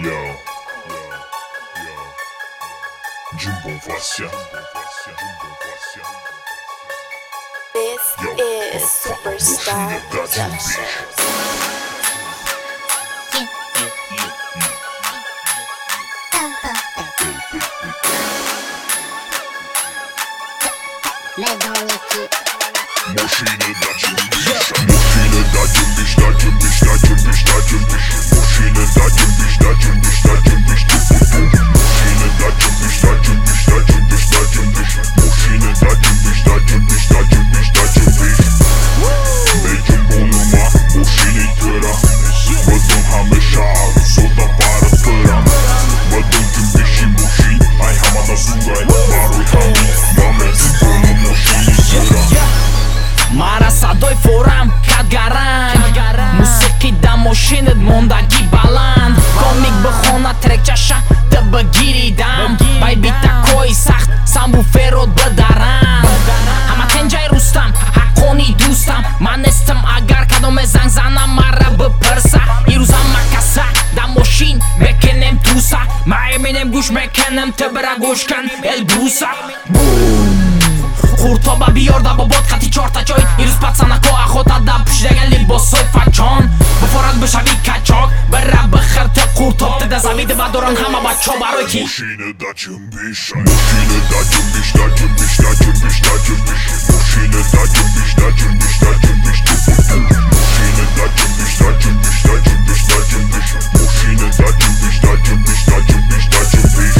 Jumbo Fascia. This is Superstar Productions. Maschine da cümbiş, maschine da cümbiş, da cümbiş, da cümbiş, da cümbiş. Maschine da cümbiş, da cümbiş, da cümbiş, maschine da cümbiş, da cümbiş, da cümbiş, da cümbiş. Maschine da cümbiş, da cümbiş, da cümbiş, da cümbiş. Mecum bonuma, maschine tıra. Vădăm hameșa, soda pară făra. Vădăm cümbişi mașini, ai hamada zungay. Marui hami, mame, zibonu mașini tıra. Marasa doi foram, cad garan Muzichii da moșină, mondagi baland Comic băhona trec așa, te băgiri dam Bai bita coi saht, sambu fero dă daram Hama tenjai rustam, hakoni dustam Manestam agar, kadome zangzana mara bă părsa Iruzam makasa, da moșin, mekenem tusa Mai eminem gush, mekenem te bragoshkan, el brusa Boom Хуртоба биёр да бобот хати чорта ҷой Ирӯз пацанако ахота да пӯшидаgan либосои фачон Бифорат бишави качок бира бихир те қуртоб Теда завиди ва доран ҳама бачо барои ки Maschine da cümbiş, maschine da cümbiş, da cümbiş, da cümbiş, da cümbiş. Maschine da cümbiş, da cümbiş, da cümbiş, maschine da cümbiş, da cümbiş, da cümbiş, da cümbiş. Maschine da cümbiş, da cümbiş, da cümbiş, da cümbiş.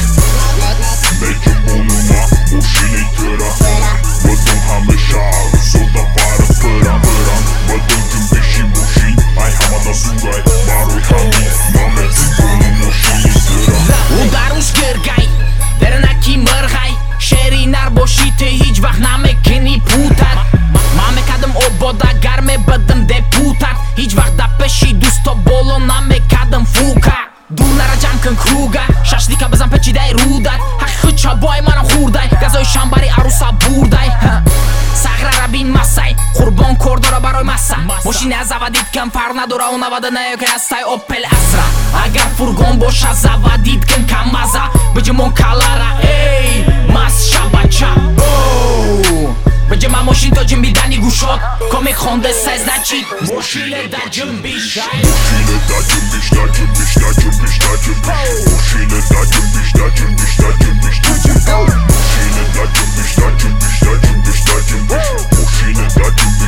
Mecum bonuma, maschine tıra. Vădăm hameșa, soda pară făra. Vădăm cümbişi mașini, ai hamada zungay. Marui hami, mame, zibonu mașini tıra. Ударуш гиргай, дернаки мырғай Шеринар бошӣ ту ҳеҷ вақт намекунӣ путат Ман мекардам ободагар мебидам депутат Ҳеҷ вақт да пеши дӯсто боло намекардам фука Дур нара ҷамъ кун круга, шашлика бизан печидаи рудат Ҳақиқи чабои манам хурдай, газои шамбари аруса бурдай Сағрара бин масай, қурбон кор дора барои масса Мошина завадид кун фарқ надора, унавада наёкай астай Opel Astra Агар фургон боша завадид кун камаза Биҷимон калара, эй, мас шабача Биҷима мошин то ҷимбидани гушод Комик хонда сезначид Мошине да ҷимбиш Maschine da cümbiş, da cümbiş, da cümbiş, da cümbiş. Maschine da cümbiş, da cümbiş, da cümbiş, da cümbiş. Maschine da cümbiş, da cümbiş, da cümbiş, da cümbiş. Maschine da cümbiş.